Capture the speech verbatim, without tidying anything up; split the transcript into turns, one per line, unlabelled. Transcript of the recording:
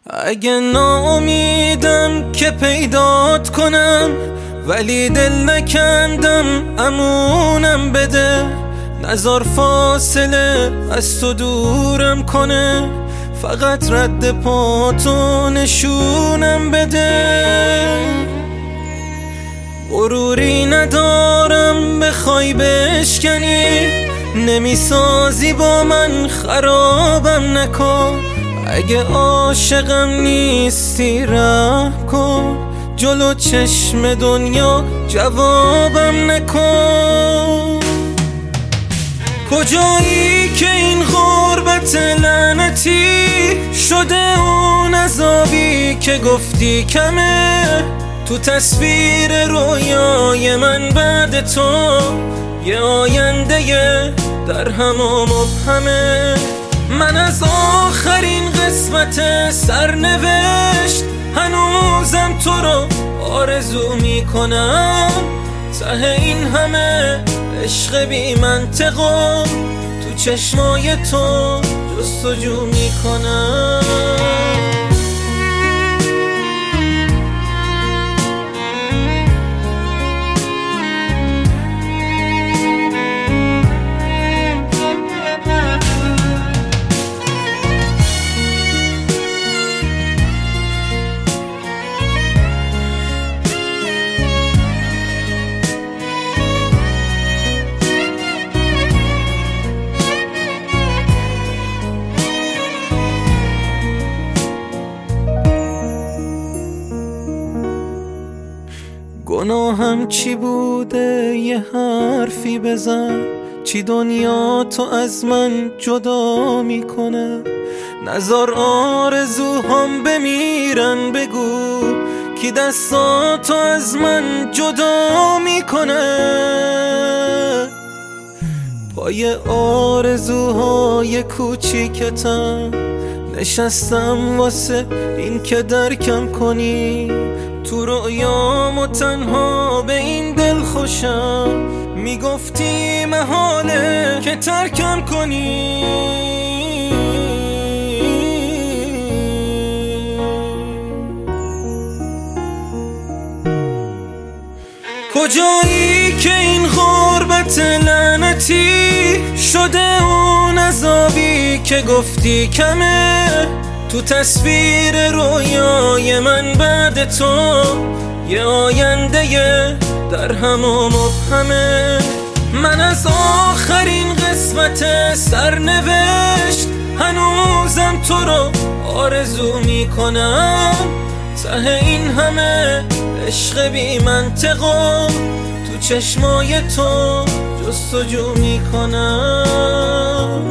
اگه ناامیدم که پیدات کنم، ولی دل نکندم امونم بده. نزار فاصله از تو دورم کنه، فقط رد پاتو نشونم بده. غروری ندارم بخوای بشکنی، نمیسازی با من خرابم نکن. اگه عاشقم نیستی رحم کن، جلو چشم دنیا جوابم نکن. کجایی که این غربت لعنتی شده اون عذابی که گفتی کمه؟ تو تصویر رویای من بعد تو یه آینده در هم و مبهمه. من از آخرین قسمت سرنوشت هنوزم تو رو آرزو میکنم. ته این همه عشق بی منطقو تو چشمای تو جستجو میکنم. گناهم چی بوده یه حرفی بزن؟ چی دنیا تو از من جدا میکنه؟ نزار آرزوهام بمیرن، بگو کی دستاتو از من جدا میکنه؟ پای آرزوهای کوچیکتم نشستم واسه این که درکم کنی. تو رویام و تنها به این دل خوشم میگفتی محاله که ترکم کنی. کجایی که این غربت لعنتی شده اون عذابی که گفتی کمه؟ تو تصویر رویای من بعد تو یه آینده در هم و مبهمه. من از آخرین قسمت سرنوشت هنوزم تو رو آرزو میکنم. ته این همه عشق بی منطقو تو چشمای تو جستجو میکنم.